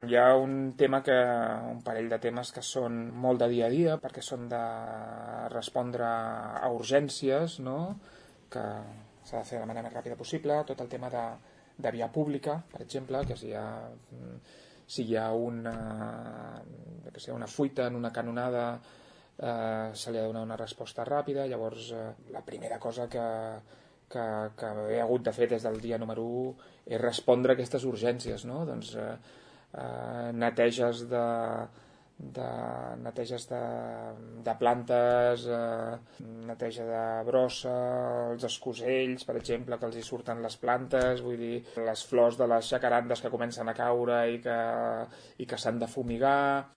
Hi ha un parell de temes que són molt de dia a dia, perquè són de respondre a urgències, no? Que s'ha de fer de la manera més ràpida possible. Tot el tema de via pública, per exemple, que si hi ha una fuita en una canonada, se li ha de donar una resposta ràpida. Llavors, la primera cosa que he hagut de fer des del dia número 1 és respondre a aquestes urgències, no? Doncs neteges de plantes, neteja de brossa, els escosells, per exemple, que els hi surten les plantes, vull dir, les flors de les jacarandes que comencen a caure i que s'han de fumigar.